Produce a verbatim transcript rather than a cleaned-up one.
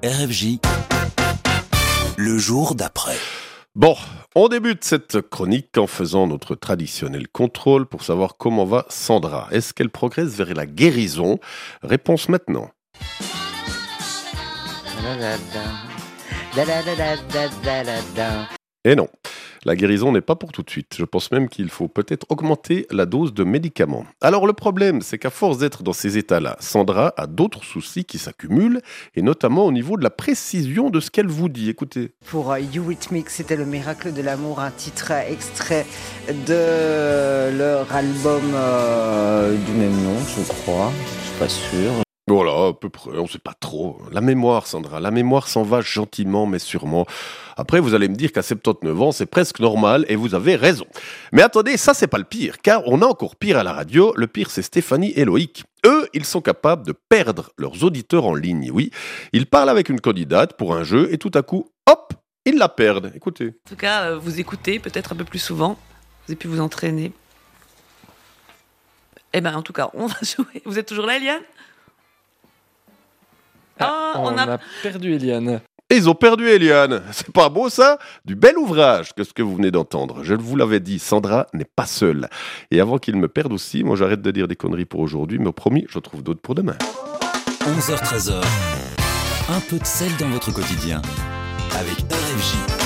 R F J, le jour d'après. Bon, on débute cette chronique en faisant notre traditionnel contrôle pour savoir comment va Sandra. Est-ce qu'elle progresse vers la guérison ? Réponse maintenant. Et non, la guérison n'est pas pour tout de suite. Je pense même qu'il faut peut-être augmenter la dose de médicaments. Alors le problème, c'est qu'à force d'être dans ces états-là, Sandra a d'autres soucis qui s'accumulent, et notamment au niveau de la précision de ce qu'elle vous dit. Écoutez. Pour euh, Eurythmics, c'était Le Miracle de l'amour, un titre extrait de leur album euh, du même nom, je crois. Je suis pas sûr. Voilà, à peu près, on sait pas trop. La mémoire, Sandra, la mémoire s'en va gentiment mais sûrement. Après, vous allez me dire qu'à soixante-dix-neuf ans, c'est presque normal et vous avez raison. Mais attendez, ça c'est pas le pire, car on a encore pire à la radio. Le pire, c'est Stéphanie et Loïc. Eux, ils sont capables de perdre leurs auditeurs en ligne, oui. Ils parlent avec une candidate pour un jeu et tout à coup, hop, ils la perdent. Écoutez. En tout cas, euh, vous écoutez peut-être un peu plus souvent. Vous avez pu vous entraîner. Eh ben, en tout cas, on va jouer. Vous êtes toujours là, Eliane ? Ah, Ah, on, on a- a... perdu Eliane. Et ils ont perdu Eliane. C'est pas beau ça ? Du bel ouvrage que ce que vous venez d'entendre. Je vous l'avais dit, Sandra n'est pas seule. Et avant qu'ils me perdent aussi, moi j'arrête de dire des conneries pour aujourd'hui, mais promis, je trouve d'autres pour demain. onze heures treize heures, un peu de sel dans votre quotidien avec R F J.